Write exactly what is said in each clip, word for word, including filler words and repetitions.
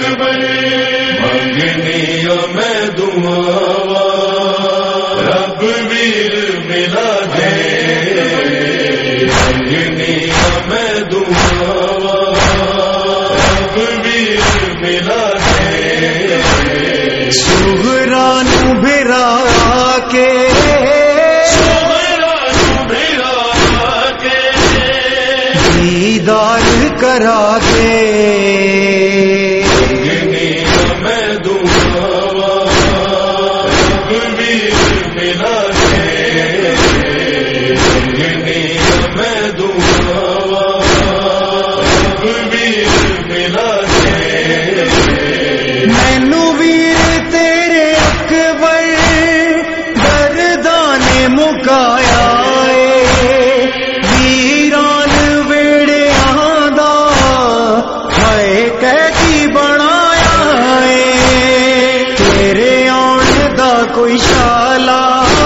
اکبر منگنی میں دعا رب ویر ملا دے منگنی میں دعا رب ویر ملا دے سغرا نو بھرا کے دیدار کرا کے منگنی میں دعا رب ویر ملا دے منگنی میں دعا رب ویر ملا دے مینو ویر تیرے اکبر درداں نے مکایا کوئی شالا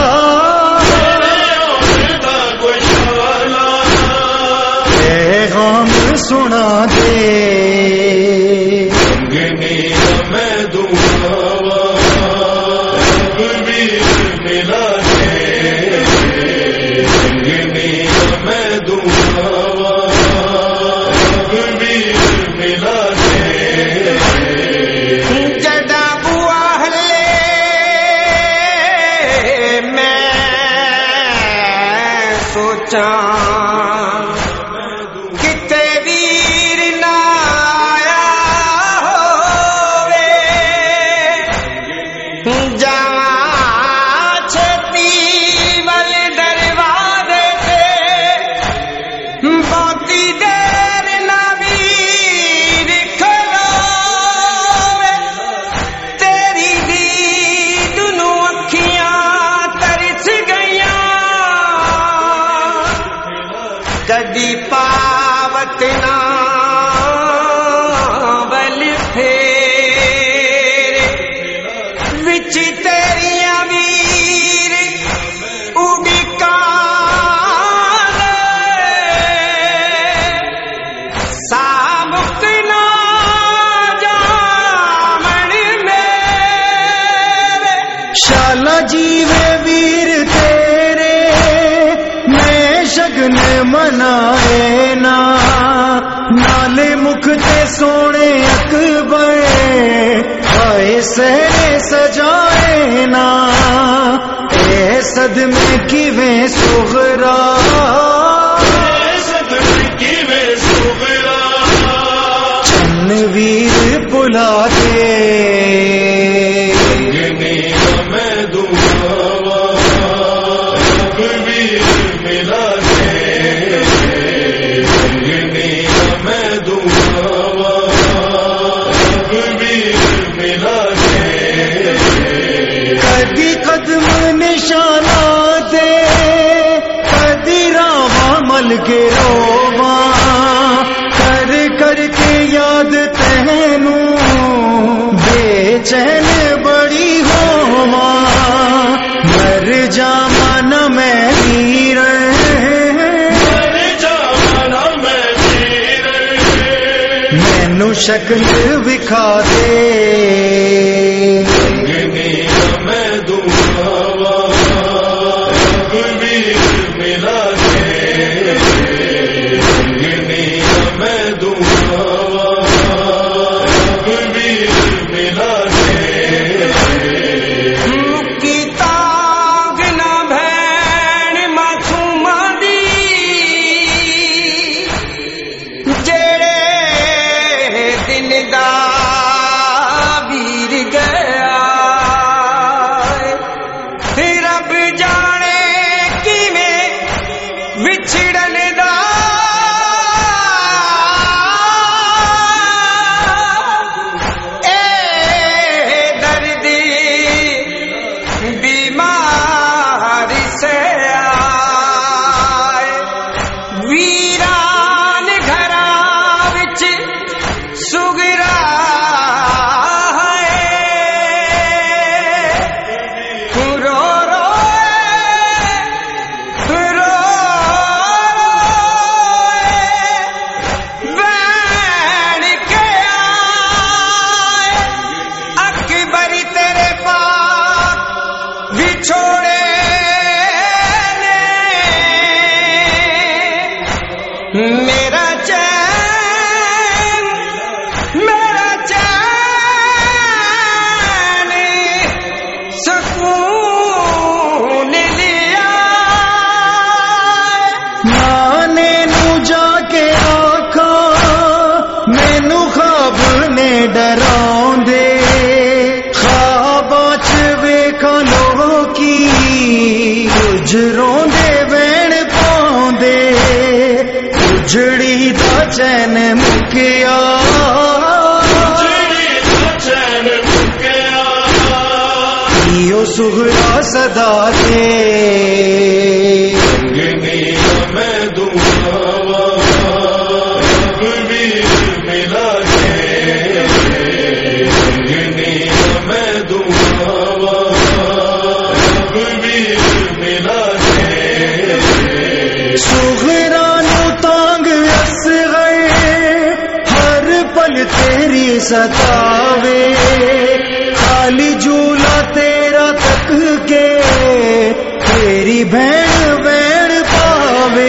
کوئی شالا پیغام سنا دے منگنی میں دعا رب ویر ملا دے منگنی میں دعا رب ویر ملا دے جدا کتے ویر نہ آیا ہووے جاواں چھتی ول دروازے تے بہتی دیر نہ ویر کھلوے تیری دید نوں اکھیاں ترس گئیاں کدی پاوت نہ بل پھیر وچ تیریاں ویر اڈکاں سابق نہ جامن میرے شالا جیوے ویر تیرے شگن منائے نا نالے مکھ تے سونے اکبر آئے سہرے سجائے نا اے صدمے کیویں سغرا صدمے کیویں سغرا چن ویر بلا دے منگنی میں دعا رب ویر ملا دے منگنی میں دعا رب ویر ملا دے کدی قدم نشانہ دے کدی راواں مل کے روواں کر کر کے یاد تینوں بے چین بڑی ہوواں مر جاواں نہ میں مینو شکل وکھا دے منگنی میں دعا رب ویر ملا دے منگنی میں دعا رب ویر ملا دے کی تانگ نہ بھین معصومہ دی جڑے دن دا ویر گیا رب جانے کیویں وچھڑن دا اے درد بیماری سے آئے ویران گھراں وچ سغرا ہے دیو سغرا صدا دے رنگنی میں دعا رگویر ملا کے رنگنی میں دعا رگویر ملا کے سغرا نو تانگ اصغر ہر پل تیری ستاوے خالی جھولا تیرا تک کے تیری بہن بہن پاوے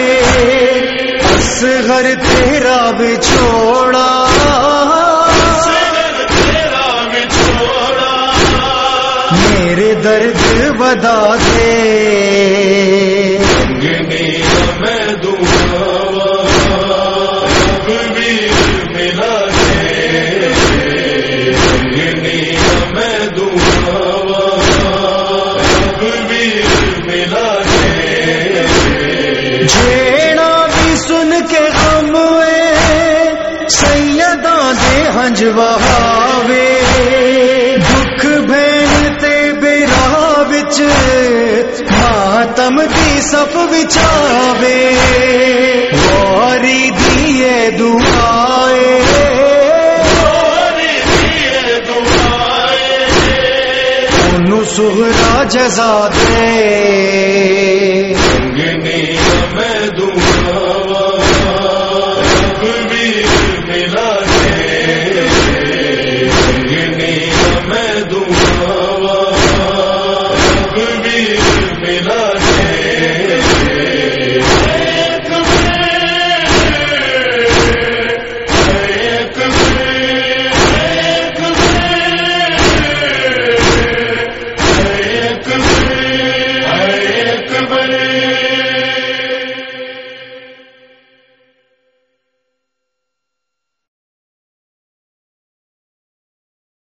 اصغر تیرا بچھوڑا تیرا بچھوڑا میرے درد بدا دے رنگنی میں دعا رگویر ملا کے رنگنی میں دعا رگویر ملا کے جیڑا بھی سن کے غم اے سیداں دے ہنج وہاوے دکھ بہن تے بیراہ وچ ماتم دی صف وچاوے واری دیے دعائے انہوں سغرا جزا دے رنگنی